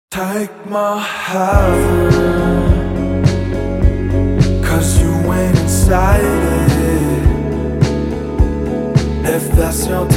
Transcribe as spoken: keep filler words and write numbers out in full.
Take my heaven, cause you ain't inside it. If that's your